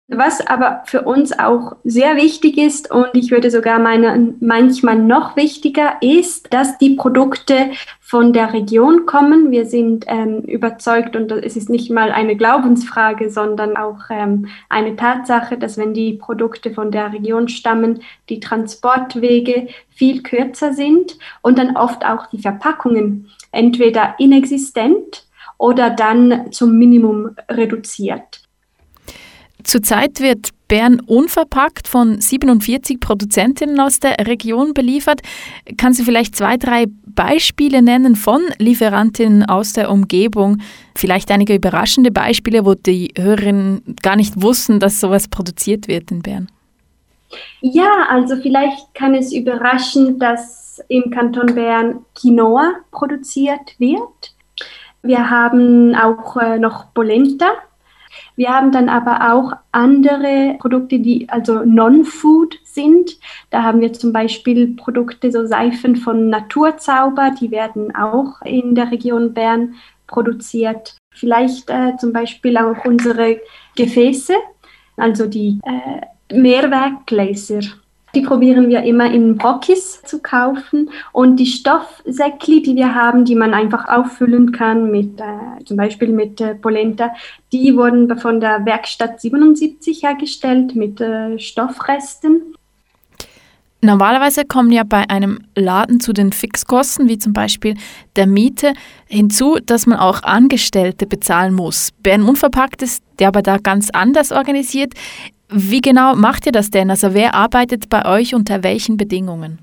Was aber für uns auch sehr wichtig ist und ich würde sogar meinen, manchmal noch wichtiger ist, dass die Produkte von der Region kommen. Wir sind überzeugt und es ist nicht mal eine Glaubensfrage, sondern auch eine Tatsache, dass wenn die Produkte von der Region stammen, die Transportwege viel kürzer sind und dann oft auch die Verpackungen entweder inexistent oder dann zum Minimum reduziert. Zurzeit wird Bern unverpackt von 47 Produzentinnen aus der Region beliefert. Kannst du vielleicht 2, 3 Beispiele nennen von Lieferantinnen aus der Umgebung? Vielleicht einige überraschende Beispiele, wo die Hörerinnen gar nicht wussten, dass sowas produziert wird in Bern. Ja, also vielleicht kann es überraschen, dass im Kanton Bern Quinoa produziert wird. Wir haben auch noch Polenta. Wir haben dann aber auch andere Produkte, die also Non-Food sind. Da haben wir zum Beispiel Produkte, so Seifen von Naturzauber, die werden auch in der Region Bern produziert. Vielleicht zum Beispiel auch unsere Gefäße, also die Mehrweggläser. Die probieren wir immer in Brockis zu kaufen und die Stoffsäckli, die wir haben, die man einfach auffüllen kann mit zum Beispiel mit Polenta, die wurden von der Werkstatt 77 hergestellt mit Stoffresten. Normalerweise kommen ja bei einem Laden zu den Fixkosten, wie zum Beispiel der Miete, hinzu, dass man auch Angestellte bezahlen muss. Bern Unverpackt ist der aber da ganz anders organisiert. Wie genau macht ihr das denn? Also wer arbeitet bei euch unter welchen Bedingungen?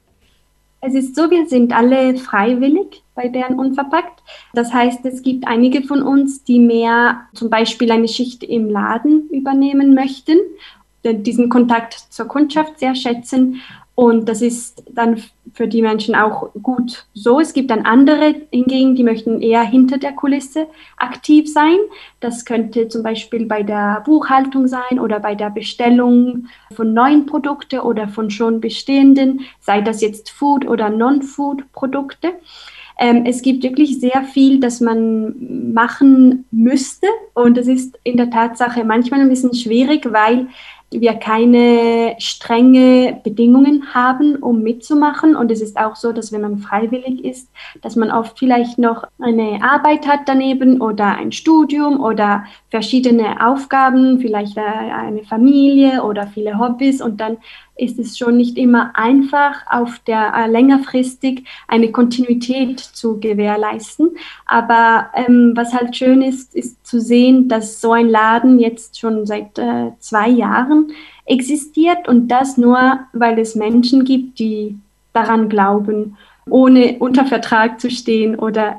Es ist so, wir sind alle freiwillig bei Bern Unverpackt. Das heißt, es gibt einige von uns, die mehr zum Beispiel eine Schicht im Laden übernehmen möchten, diesen Kontakt zur Kundschaft sehr schätzen. Und das ist dann für die Menschen auch gut so. Es gibt dann andere hingegen, die möchten eher hinter der Kulisse aktiv sein. Das könnte zum Beispiel bei der Buchhaltung sein oder bei der Bestellung von neuen Produkten oder von schon bestehenden, sei das jetzt Food- oder Non-Food-Produkte. Es gibt wirklich sehr viel, das man machen müsste und es ist in der Tatsache manchmal ein bisschen schwierig, weil wir keine strenge Bedingungen haben, um mitzumachen. Und es ist auch so, dass wenn man freiwillig ist, dass man oft vielleicht noch eine Arbeit hat daneben oder ein Studium oder verschiedene Aufgaben, vielleicht eine Familie oder viele Hobbys. Und dann ist es schon nicht immer einfach, auf der längerfristig eine Kontinuität zu gewährleisten. Aber was halt schön ist, ist zu sehen, dass so ein Laden jetzt schon seit 2 Jahren existiert und das nur, weil es Menschen gibt, die daran glauben, ohne unter Vertrag zu stehen oder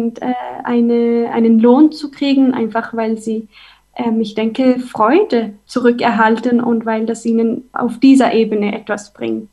einen Lohn zu kriegen, einfach weil sie ich denke, Freude zurückerhalten und weil das ihnen auf dieser Ebene etwas bringt.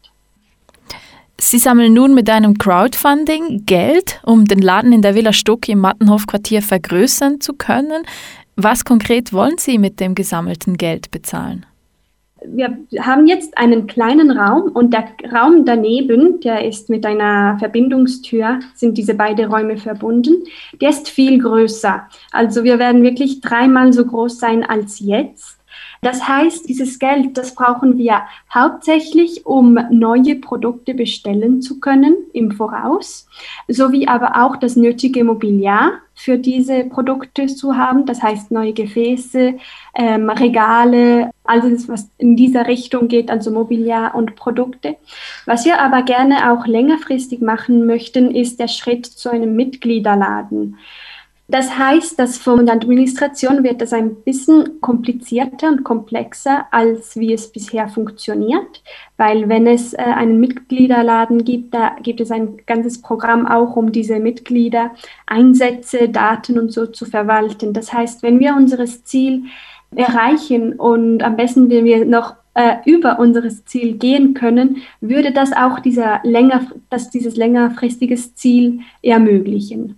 Sie sammeln nun mit einem Crowdfunding Geld, um den Laden in der Villa Stucki im Mattenhofquartier vergrößern zu können. Was konkret wollen Sie mit dem gesammelten Geld bezahlen? Wir haben jetzt einen kleinen Raum und der Raum daneben, der ist mit einer Verbindungstür, sind diese beiden Räume verbunden, der ist viel größer. Also wir werden wirklich 3-mal so groß sein als jetzt. Das heißt, dieses Geld, das brauchen wir hauptsächlich, um neue Produkte bestellen zu können im Voraus, sowie aber auch das nötige Mobiliar für diese Produkte zu haben. Das heißt, neue Gefäße, Regale, alles, was in dieser Richtung geht, also Mobiliar und Produkte. Was wir aber gerne auch längerfristig machen möchten, ist der Schritt zu einem Mitgliederladen. Das heißt, dass von der Administration wird das ein bisschen komplizierter und komplexer, als wie es bisher funktioniert, weil wenn es einen Mitgliederladen gibt, da gibt es ein ganzes Programm auch, um diese Mitglieder, Einsätze, Daten und so zu verwalten. Das heißt, wenn wir unser Ziel erreichen und am besten, wenn wir noch über unseres Ziel gehen können, würde das auch dieses längerfristiges Ziel ermöglichen.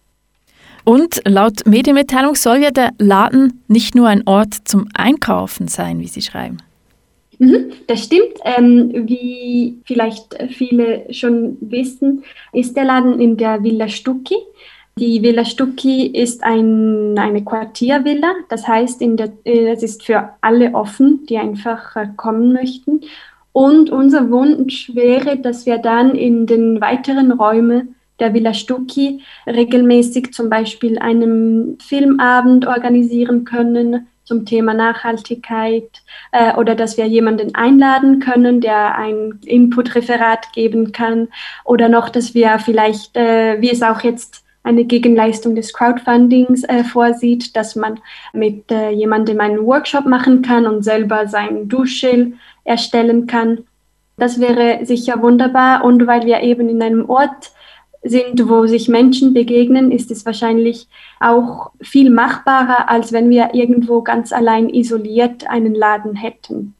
Und laut Medienmitteilung soll ja der Laden nicht nur ein Ort zum Einkaufen sein, wie Sie schreiben. Das stimmt. Wie vielleicht viele schon wissen, ist der Laden in der Villa Stucki. Die Villa Stucchi ist eine Quartiervilla, das heißt, es ist für alle offen, die einfach kommen möchten. Und unser Wunsch wäre, dass wir dann in den weiteren Räumen der Villa Stucchi regelmäßig zum Beispiel einen Filmabend organisieren können zum Thema Nachhaltigkeit oder dass wir jemanden einladen können, der ein Input-Referat geben kann oder noch, dass wir vielleicht, wie es auch jetzt eine Gegenleistung des Crowdfundings vorsieht, dass man mit jemandem einen Workshop machen kann und selber sein Duschgel erstellen kann. Das wäre sicher wunderbar und weil wir eben in einem Ort sind, wo sich Menschen begegnen, ist es wahrscheinlich auch viel machbarer, als wenn wir irgendwo ganz allein isoliert einen Laden hätten.